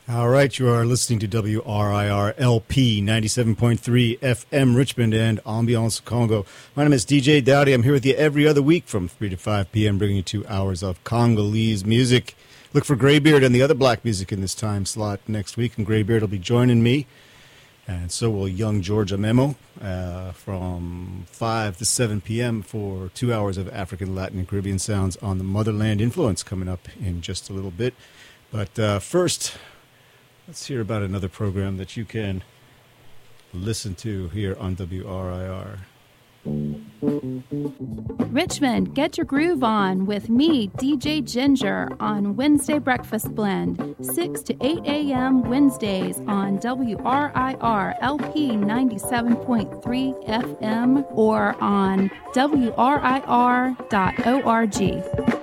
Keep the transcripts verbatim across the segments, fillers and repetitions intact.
All right, you are listening to W R I R L P ninety-seven point three F M Richmond and Ambiance Congo. My name is D J Dowdy. I'm here with you every other week from three to five p.m., bringing you two hours of Congolese music. Look for Greybeard and the other black music in this time slot next week, and Greybeard will be joining me, and so will young Georgia Memo uh, from five to seven p.m. for two hours of African, Latin, and Caribbean sounds on the Motherland Influence coming up in just a little bit. But uh, first, let's hear about another program that you can listen to here on W R I R. Richmond, get your groove on with me, D J Ginger, on Wednesday Breakfast Blend, six to eight a.m. Wednesdays on W R I R L P ninety-seven point three F M or on W R I R dot org.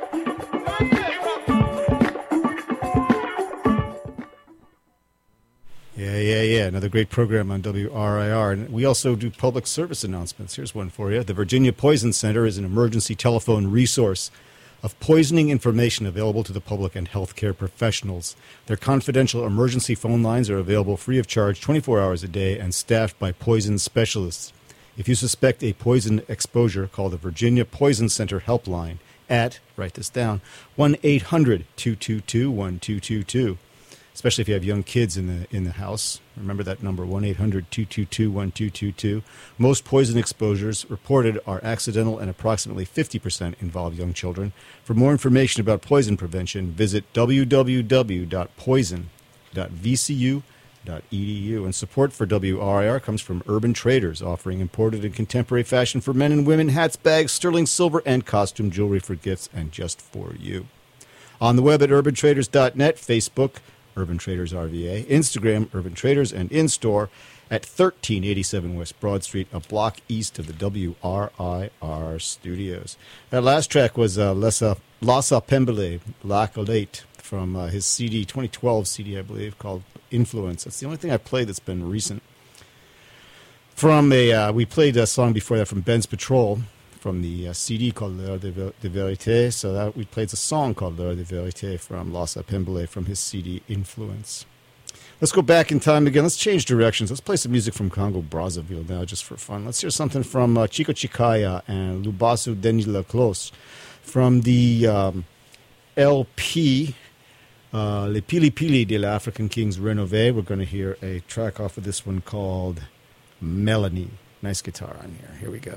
Yeah, yeah, yeah. Another great program on W R I R. And we also do public service announcements. Here's one for you. The Virginia Poison Center is an emergency telephone resource of poisoning information available to the public and healthcare professionals. Their confidential emergency phone lines are available free of charge twenty-four hours a day and staffed by poison specialists. If you suspect a poison exposure, call the Virginia Poison Center helpline at, write this down, one eight hundred two two two one two two two. Especially if you have young kids in the in the house. Remember that number, one eight hundred two two two one two two two. Most poison exposures reported are accidental, and approximately fifty percent involve young children. For more information about poison prevention, visit w w w dot poison dot v c u dot e d u. And support for W R I R comes from Urban Traders, offering imported and contemporary fashion for men and women, hats, bags, sterling silver, and costume jewelry for gifts and just for you. On the web at urban traders dot net, Facebook, Urban Traders R V A, Instagram, Urban Traders, and in-store at thirteen eighty-seven West Broad Street, a block east of the W R I R studios. That last track was uh, Lassa, Lassa Pembele, Lacolate, from uh, his C D, twenty twelve C D, I believe, called Influence. That's the only thing I played that's been recent. From a, uh, we played a song before that from Ben's Patrol, from the uh, C D called L'Heure de, de Vérité. So that we played a song called L'Heure de Vérité from Lassa Pembele from his C D Influence. Let's go back in time again. Let's change directions. Let's play some music from Congo Brazzaville now just for fun. Let's hear something from uh, Chico Chikaya and Lubasu Denis Laclos from the um, L P uh, Les Pili Pili de l'African Kings Renové. We're going to hear a track off of this one called Melanie. Nice guitar on here. Here we go.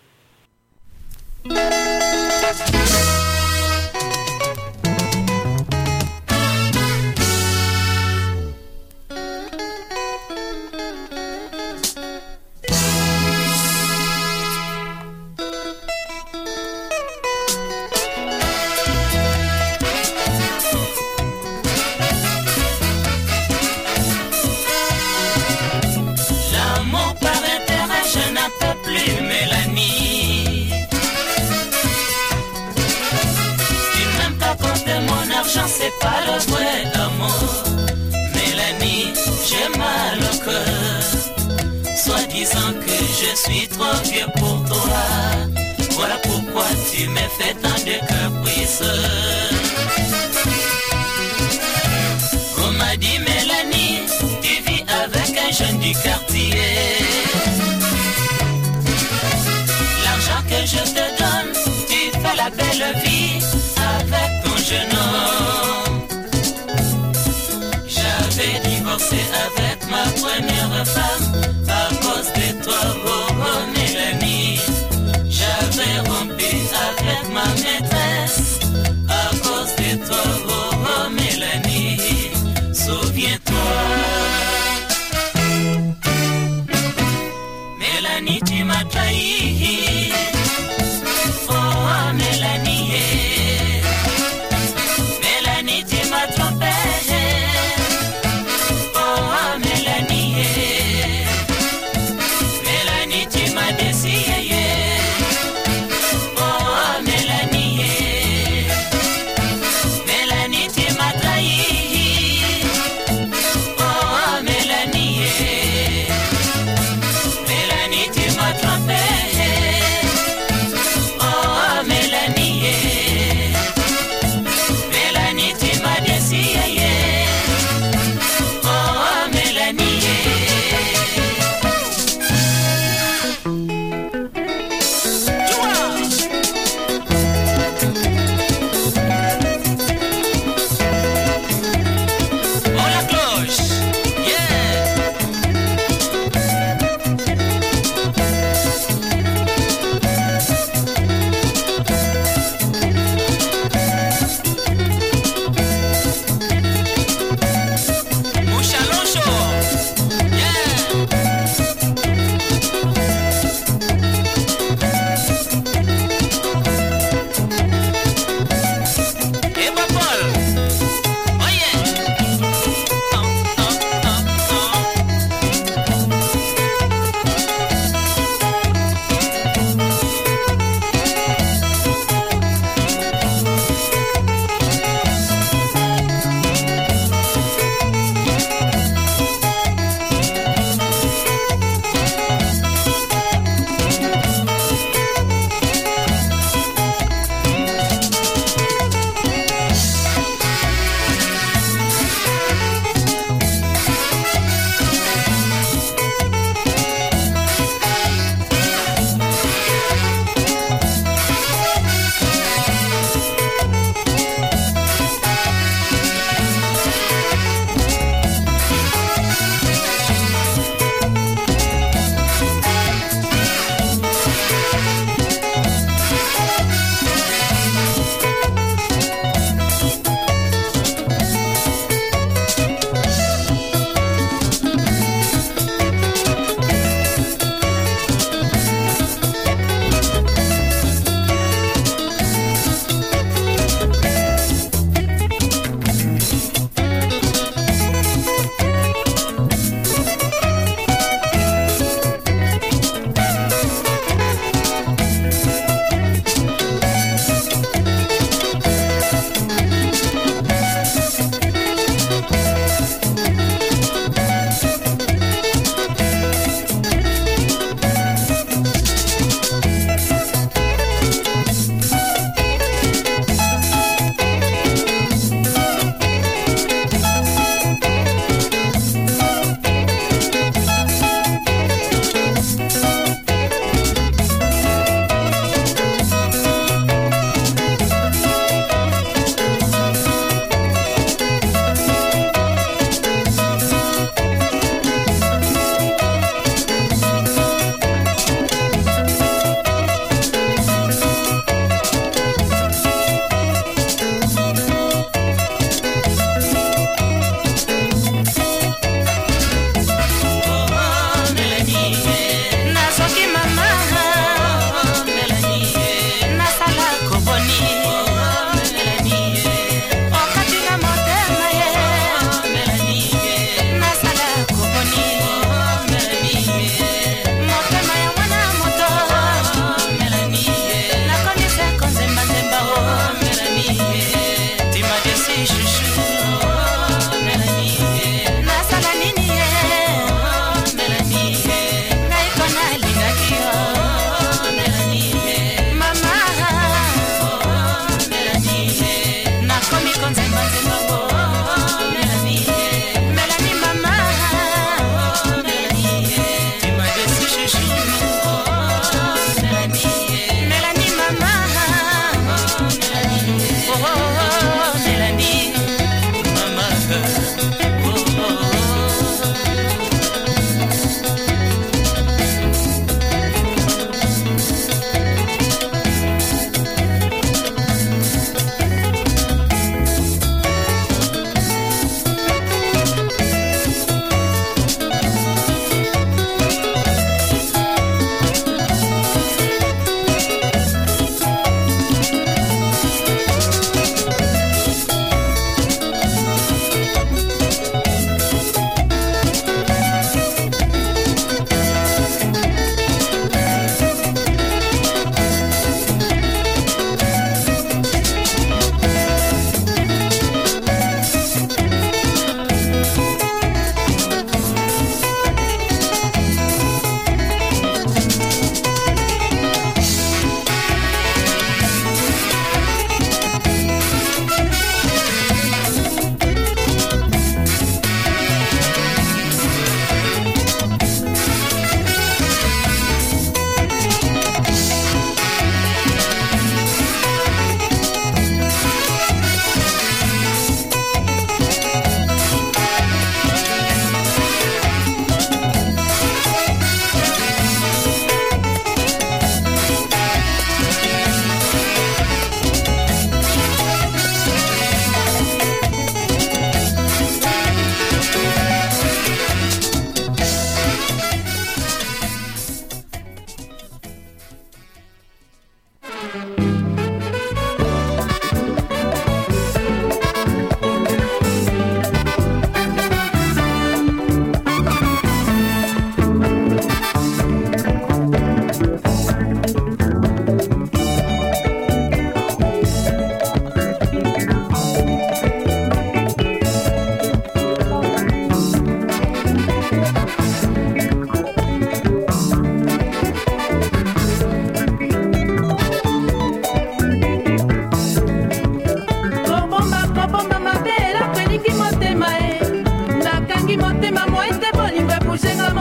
L'amour par intérêt, je n'en peux plus, Mélanie. L'argent c'est pas le vrai amour. Mélanie, j'ai mal au cœur, soi-disant que je suis trop vieux pour toi. Voilà pourquoi tu me fais tant de caprices. On m'a dit Mélanie, tu vis avec un jeune du quartier. L'argent que je te donne, tu fais la belle vie avec ton jeune homme. J'avais divorcé avec ma première femme à cause de toi, oh, oh Mélanie. J'avais rompu avec ma maîtresse à cause de toi, oh, oh Mélanie. Souviens-toi, Mélanie, tu m'as trahi. Oh Mélanie, Mélanie, tu m'as trompé. Oh Mélanie,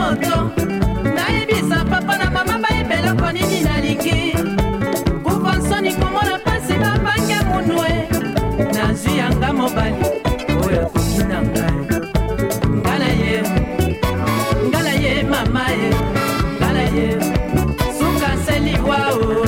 moto nayebisa papa na mama bayebeloko nini nalingi kufa nsoni komona pasi babange munwe nazwi yanga mobali oyo akoki na ngai ngala ye ngala ye mama ye ngala ye suka seliwa o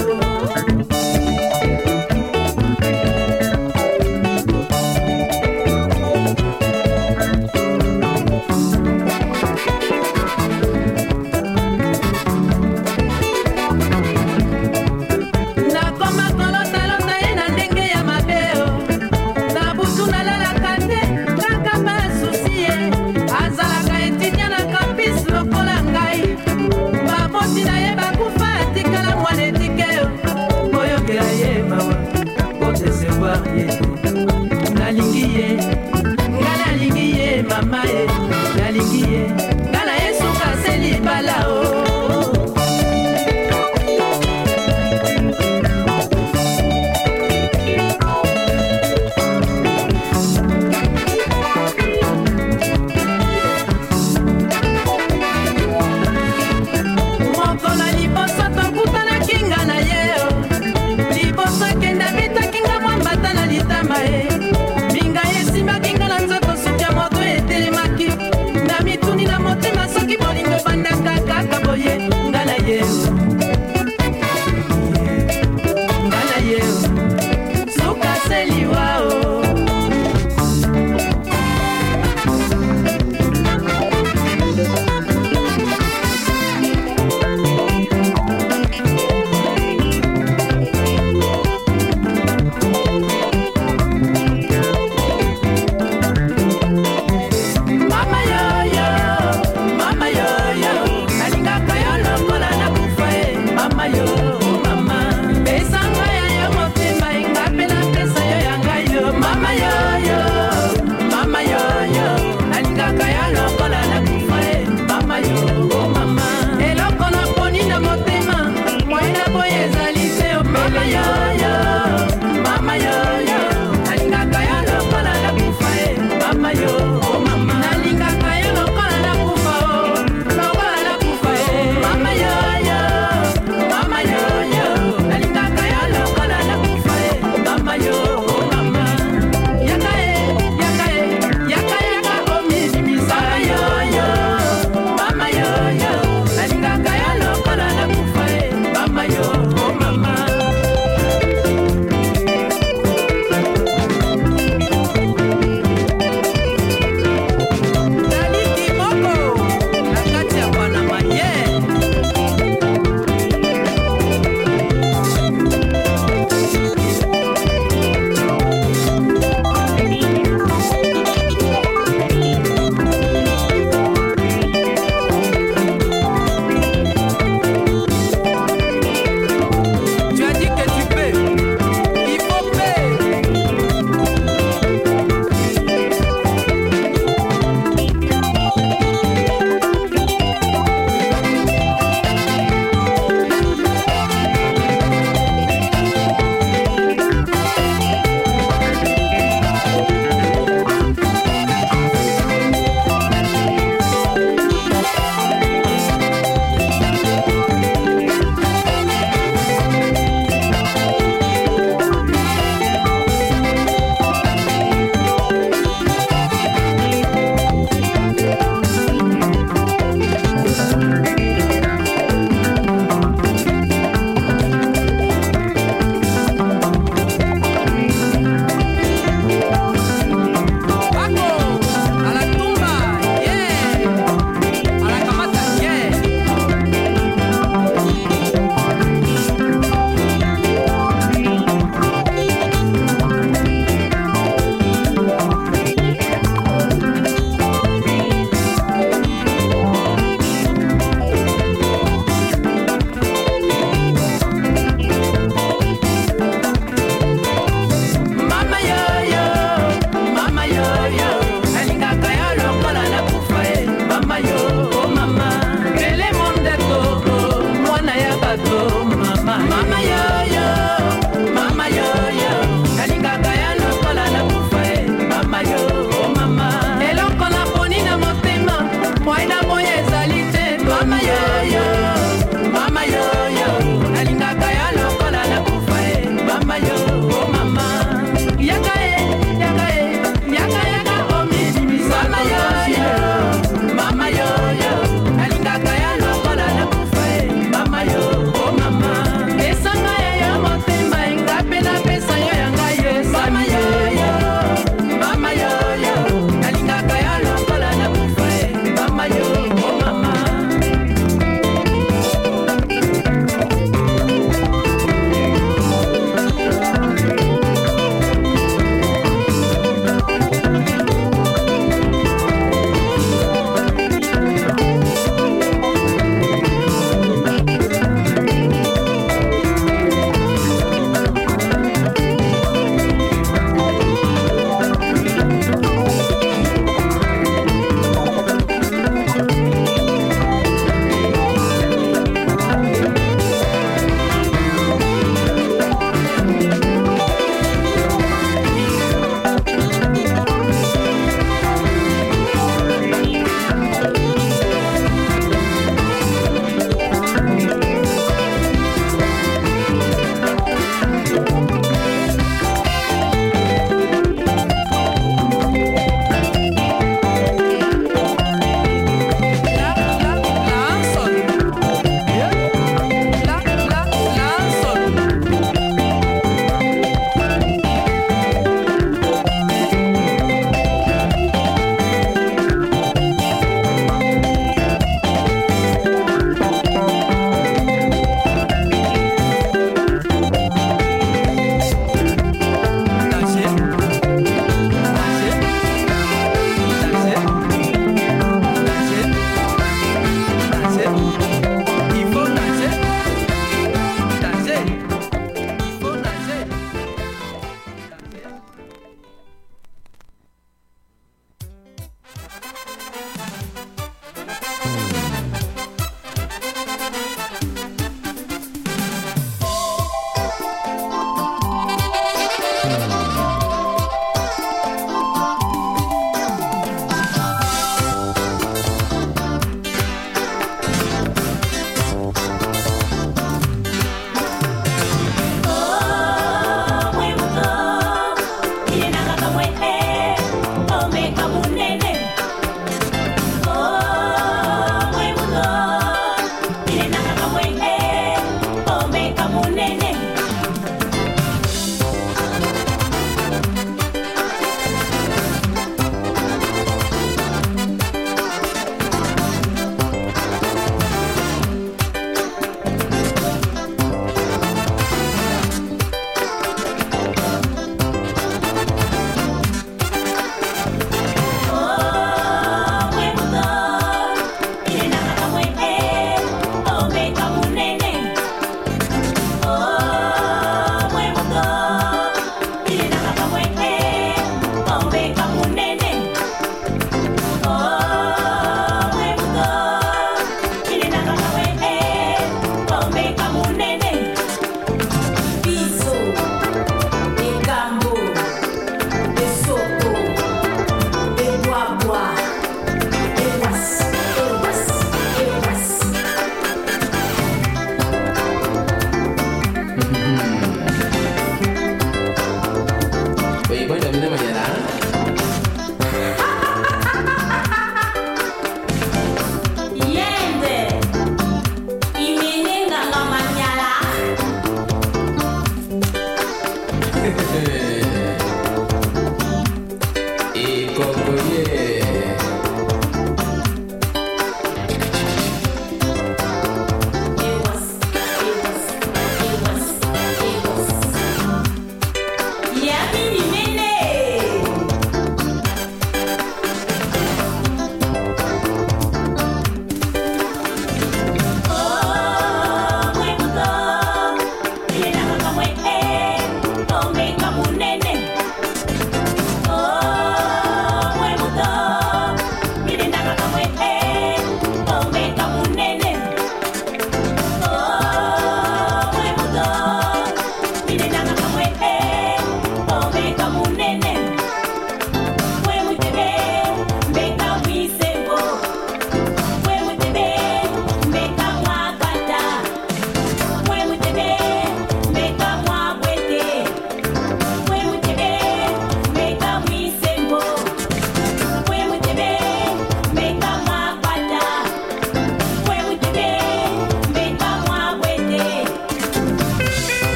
Minga yesi makinga na nzoto sukia moto etelemaki na mituni na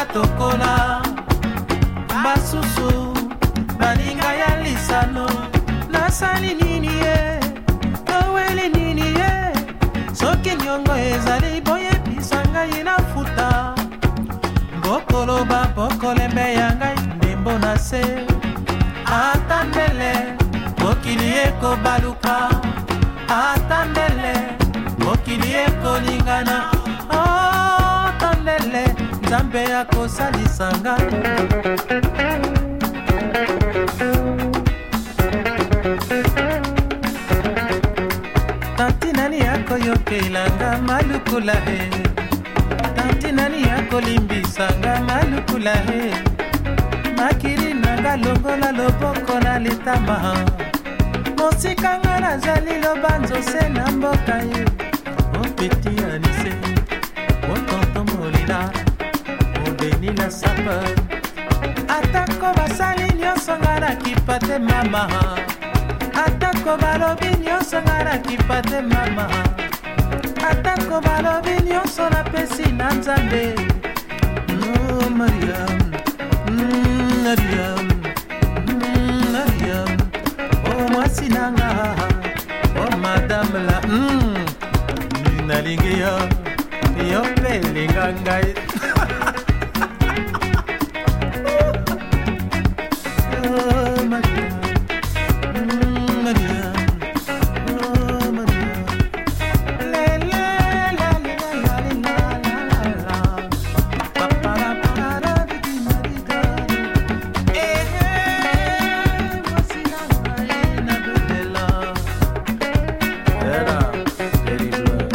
tokola basusu balinga ya lisano nasali nini ye oweli nini ye soki nyongo ezali boye pisanga inafuta bokoloba bokolembe ya ngai ndembo na se atandele mokili ekobaluka atandele mokili ekolingana atandele nzambe akosalisanga tanti nani akoyokelanga malukula he tanti nani akolimbisanga malukula he makiri nanga longola loboko na litama mosikanga nazali lobanzo se na mboka ye opeti anise otonto molina obeni la sapa atako basali nyonso nga na kipate mama atako balobi nyonso nga na kipate mama atako balobi nyonso napesi na nzambe oh, Mariam mm, Mariam mm, Mariam oh mwasi nanga oh madame la mm, nalingi yo yo pelinga ngai oh Mariam mm, Mariam oh Mariam le le la la la la la la papa la para di di di eh eh mwasi nanga na bela era very good.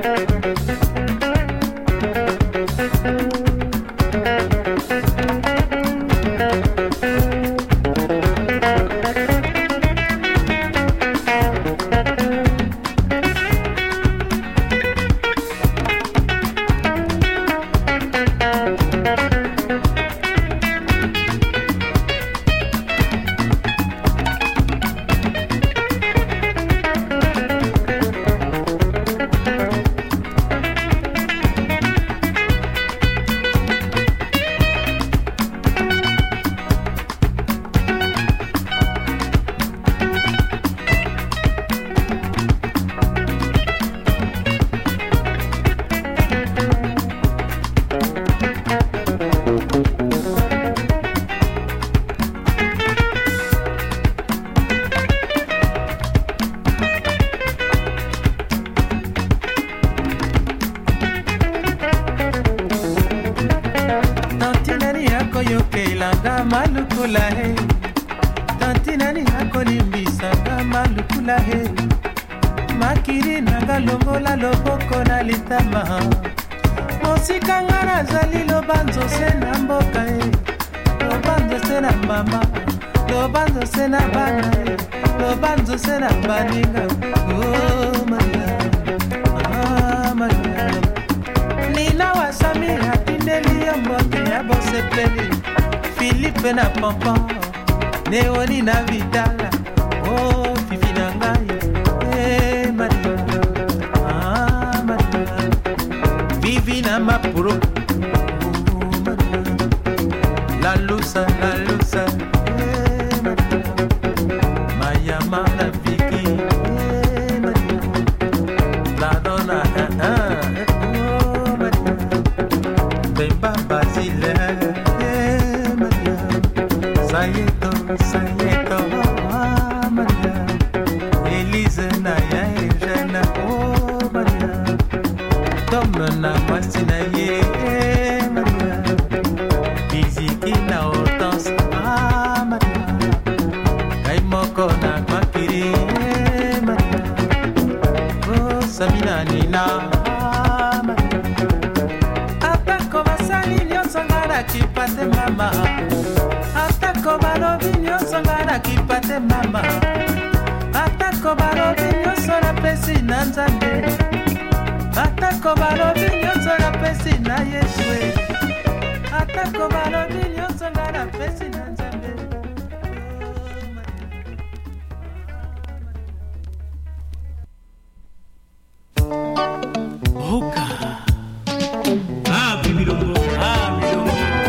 Yokelanga malukula he tanti nani akolimbisanga malukula he makiri nanga longola loboko na litama mosikanga nazali lobanzo se na mboka he lobanzo se na mama lobanzo se na bana he lobanzo se na baninga oh Maria ah Maria nina wasami atindeli ya mboke ya bosepeli Philippe na pampa Neoni na Vidala oh Fifi na ngai eh Maria ah Maria Vivi na Mapuro oh Maria La Lusa La Lusa eh Maria Maya Mana Vicky eh Maria La Donna ah oh Maria Bemba Basile Sayeto, Sayeto, ah, Maria Elise na ya Eugène, oh Maria Tom na Masina ye, Maria Biziki na Hortense, ah Maria Kaimoko na Makiri, Maria Oh Samina Nina, ah Maria Atako basali nyonso nga na kipate mama Atako balobi nyonso nga na kipate mama Atako balobi nyonso napesi na nzambe Atako balobi nyonso napesi na Yeshua Atako balobi nyonso nga napesi na nzambe Oka Ah, bibilongo, ah, bilongo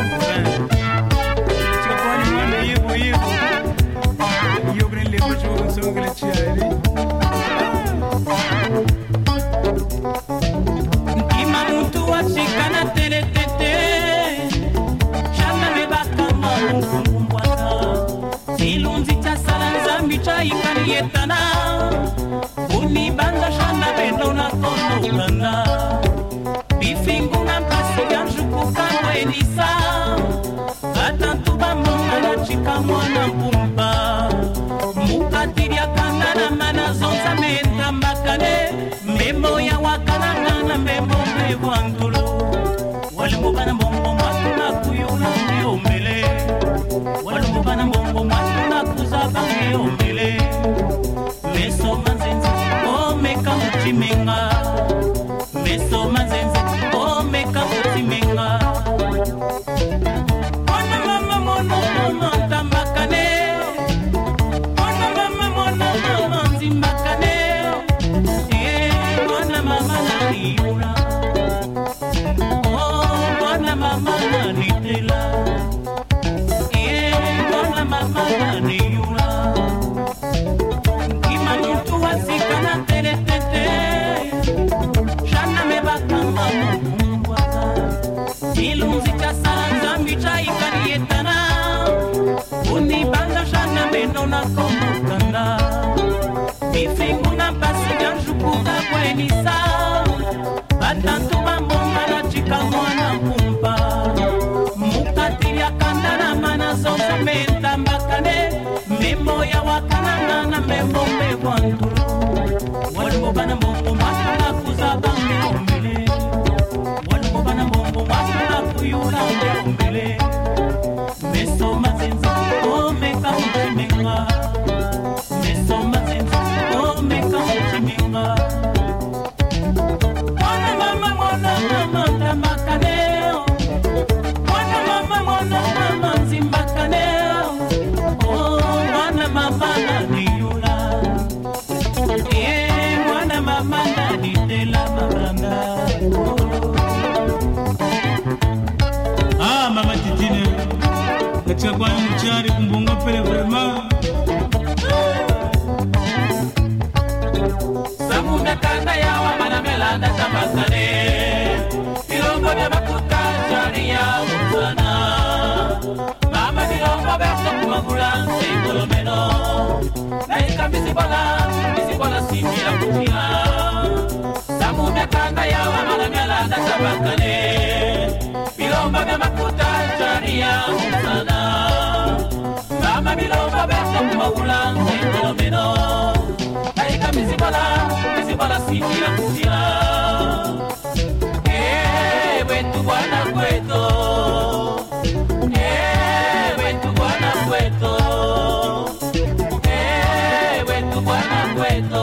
yetana uni banda shana bendo na kono kana bifingu na pasi yanju kukano enisa atantu bambonga na chika mwana mpumba mukatiria kanda na mana zonza menta mbakane memo ya wakana na memo mewangulu walungu bana mbombo mwatu na kuyula miombele walungu bana mbombo mwatu na kuzaba miombele meso manzenzi o meka mchimenga meso manzenzi o meka mchimenga ona mama mono mama tambakane ona mama mono mama zimbakane eh ona mama na niura oh ona mama na nitela eh ona mama na niura imanutu wasikana tele tete shana mebakama mungwaza ilunzi kasanga micha ikarietana unibanga shana meno na komukanda bifingu na pasi yanjukuka kwenisa batantu bambonga na chika mwana kumpa mukatiria kanda na mana zonza menta mbakane memo ya wakanana na memo mewanduru walungu bana mbombo mwatu na kuzaba miombele walungu bana mbombo mwatu na kuyula miombele meso mazenzi o meka mchimenga meso mazenzi o meka mchimenga mwana mama mwana mama tambakaneo mwana mama mwana mama nzimbakaneo oh mwana mama na niula eh mwana mama na nitela mabanda ah mama titine katika kwa mchari kumbonga pele vraiment samuna kanda yawa mana melanda tambakane ilongo ya makuta jari ya mutana mama ilongo berto kumagula sekolomeno na ikambisi bola bisi bola simira kutia samuna kanda yawa mana melanda tambakane ilongo ya makuta jari ya mutana mama ilongo berto kumagula sekolomeno Aika misibola, misibola sikila kutia Eh, wetu bwana kweto Eh, wetu bwana kweto Eh, wetu bwana kweto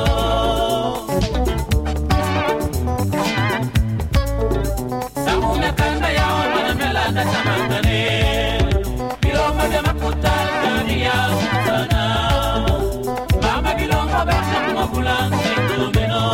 Samuna kanda yao wana melanda tamangane Biloma vya makuta jani ya utana Mama bilongo berta kumagula sekolomeno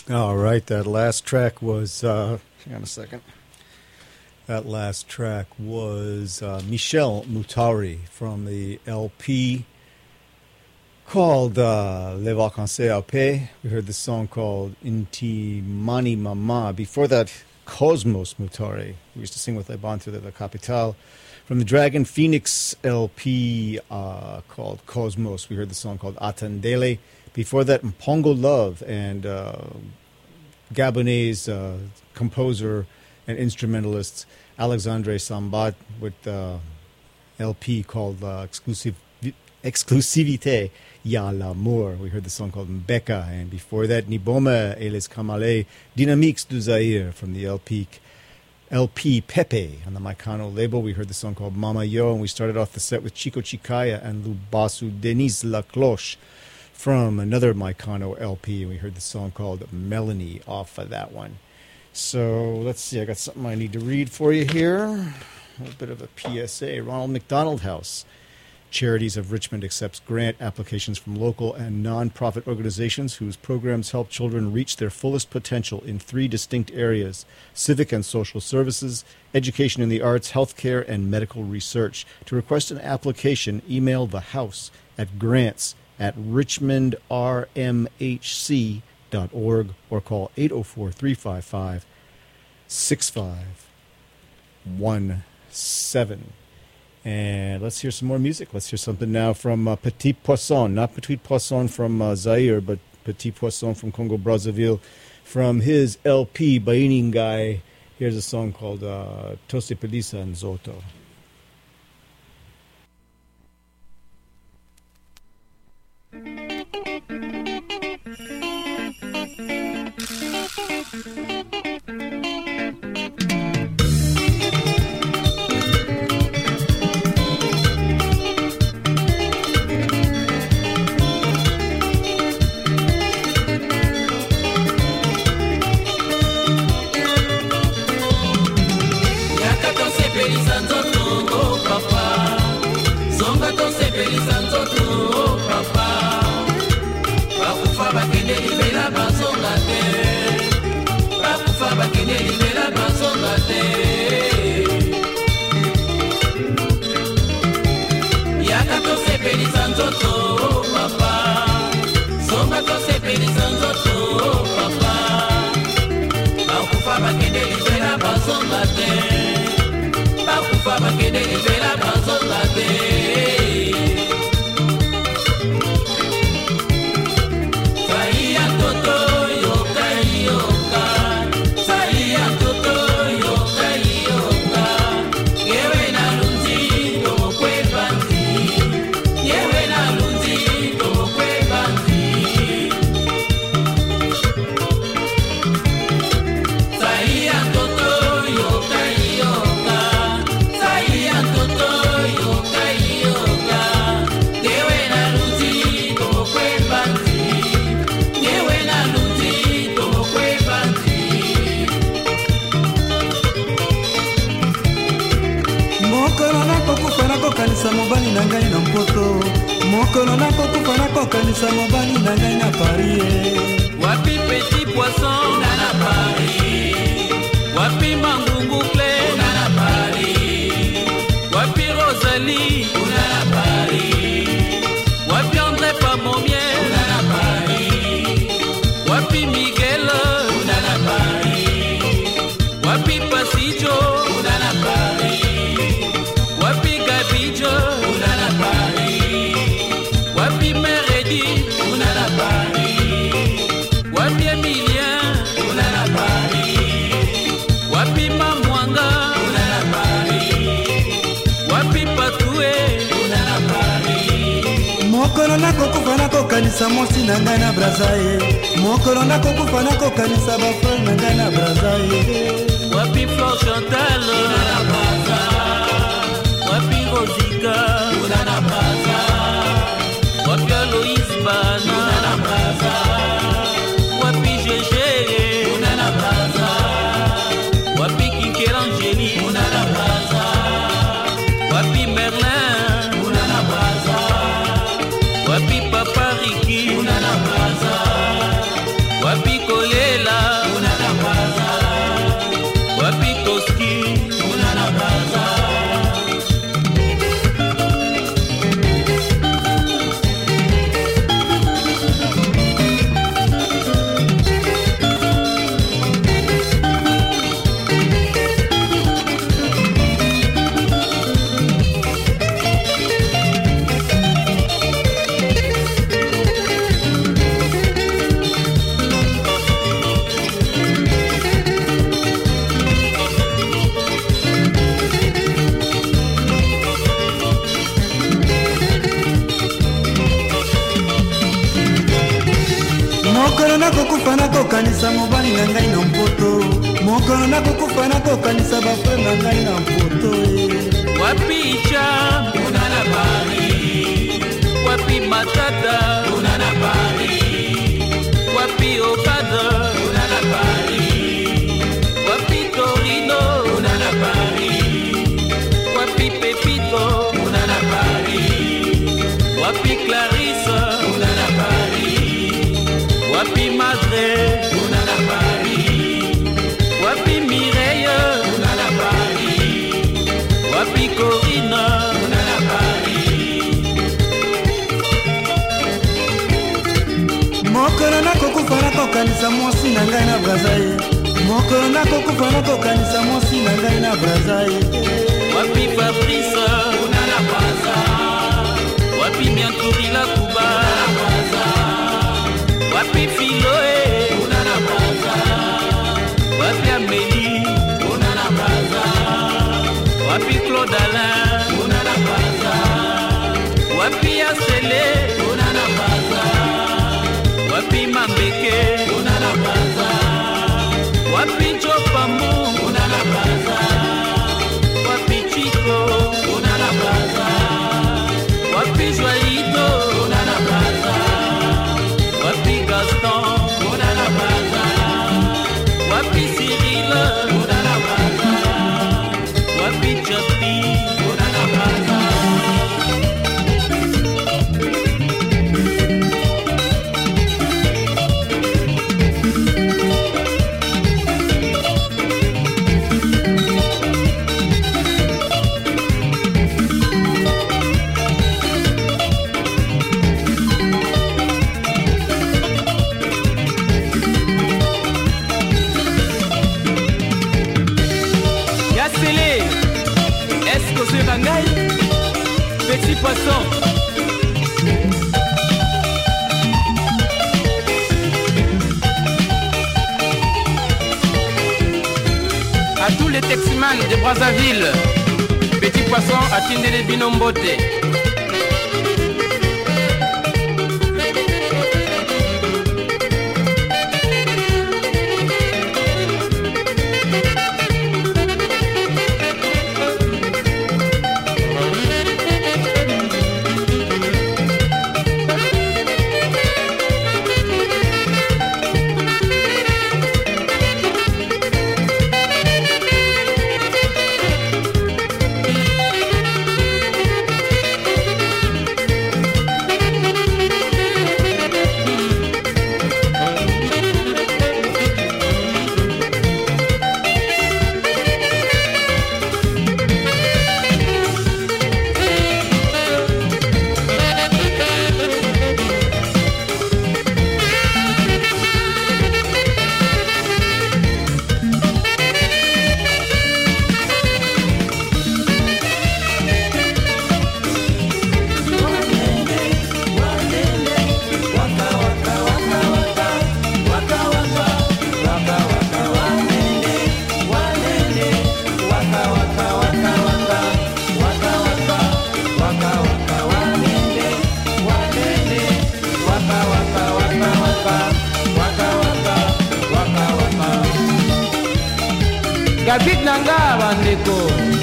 All right, that last track was, uh, hang on a second. That last track was uh, Michel Moutari from the L P called uh, Les Vacances à Paix. We heard the song called Inti Mani Mama. Before that, Cosmos Moutari. We used to sing with Les Bantu de la Capitale. From the Dragon Phoenix L P uh, called Cosmos, we heard the song called Atandele. Before that, Mpongo Love and uh, Gabonese uh, composer and instrumentalist Alexandre Sambat with uh, L P called uh, Exclusiv- Exclusivité Ya l'Amour. We heard the song called Mbeka. And before that, Niboma et les Kamalé Dynamiques du Zaire from the L P L P Pepe on the Maikano label. We heard the song called Mama Yo, and we started off the set with Chico Chikaya and Lubasu Denise Lacloche from another Maikano L P. And we heard the song called Melanie off of that one. So let's see, I got something I need to read for you here. A bit of a P S A. Ronald McDonald House. Charities of Richmond accepts grant applications from local and non-profit organizations whose programs help children reach their fullest potential in three distinct areas: civic and social services, education in the arts, healthcare, and medical research. To request an application, email the house at grants at richmond r m h c dot org or call eight oh four, three five five, six five one seven. And let's hear some more music. Let's hear something now from uh, Petit Poisson. Not Petit Poisson from uh, Zaire, but Petit Poisson from Congo-Brazzaville. From his L P, Bainingai, here's a song called uh, Tose Pelisa and Zoto. Wapi Petit Poisson, Nana Paris. Wapi Mangungu Clay, Nana Paris. Wapi Rosalie, Nana Paris. Wapi André Pamomier, Nana Paris. Wapi Miguel, Nana Paris. Wapi Pasillo, Nana Paris. Wapi Gabijo, Nana Paris. Wapi Meredith, Nana Paris. Wapi Emilien, Nana Paris. Wapi Mamwanga, Nana Paris. Wapi Patoué, Nana Paris. Mokolo na kokufa na kokanisa mosi na ngai na Brazaye. Mokolo na kokufa na kokanisa ba frère na ngai na Brazaye. Wapi Flor Chantal, Nana Braza. Wapi Rosika, Nana Braza. Wapi Aloïs Bana, Nana Braza. Wapi Gégé, Nana Braza. Wapi Kinkel Angéli, Nana Braza. Wapi Merlin, Nana Braza. Wapi Papa Ricky, Nana Braza. Wapi Kolela. mokolo nakokufa nakokanisa mobali na ngai na mpoto mokolo nakokufa nakokanisa bafrere na ngai na mpoto wapi Icha unana Paris wapi Matata unana Paris wapi Okada unana Paris wapi Torino unana Paris wapi Pepito unana Paris wapi Clarisse unana Paris wapi Madre unana Paris wapi Mireille unana Paris wapi Corina unana Paris mokolo nakokufa nakokanisa mwasi na ngai na Brazzaville mokolo nakokufa nakokanisa mwasi na ngai na Brazzaville wapi Fabrice unana Braza wapi Miantourila Kuba unana Braza wapi Philoe unana Braza wapi Amélie unana Braza wapi Claude Alain unana Braza wapi Asele unana Braza wapi Mambeke unana Braza wapi Chopamu unana Braza wapi Chico unana Braza wapi Joalito unana Braza wapi Gaston unana Braza wapi Cyril unana Braza wapi Chapi unana Braza Yassele, est-ce que c'est Rangaï? Petit poisson. À tous les Teximans de Brazzaville, Petit poisson à Tindele Binombote. David Nanga bandeko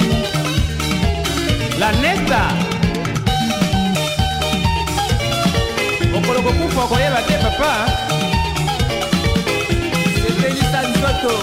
La neta Okolo kokufa koyeba te papa Sepelisa nzoto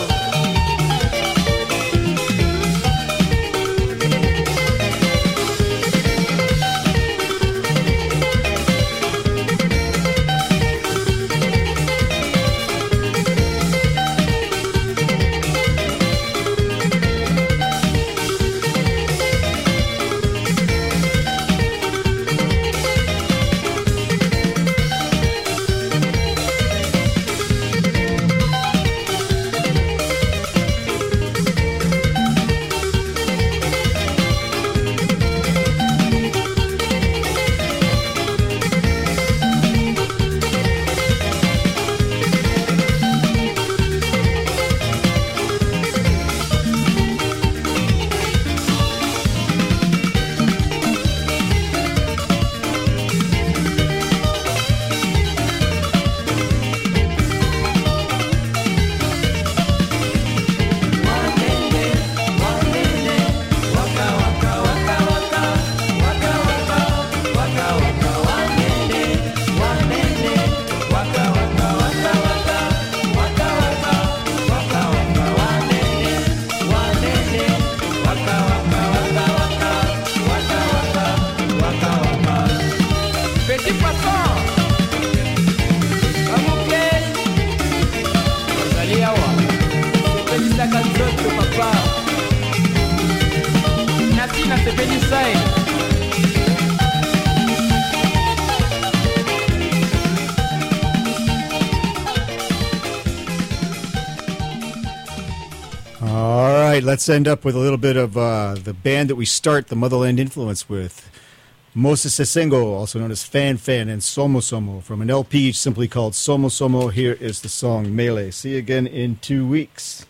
right, let's end up with a little bit of uh, the band that we start the Motherland Influence with. Moses Sesengo, also known as Fan Fan, and Somo Somo, from an L P simply called Somo Somo. Here is the song Melee. See you again in two weeks.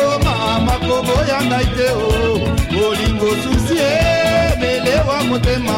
Bolingo susie melewa motema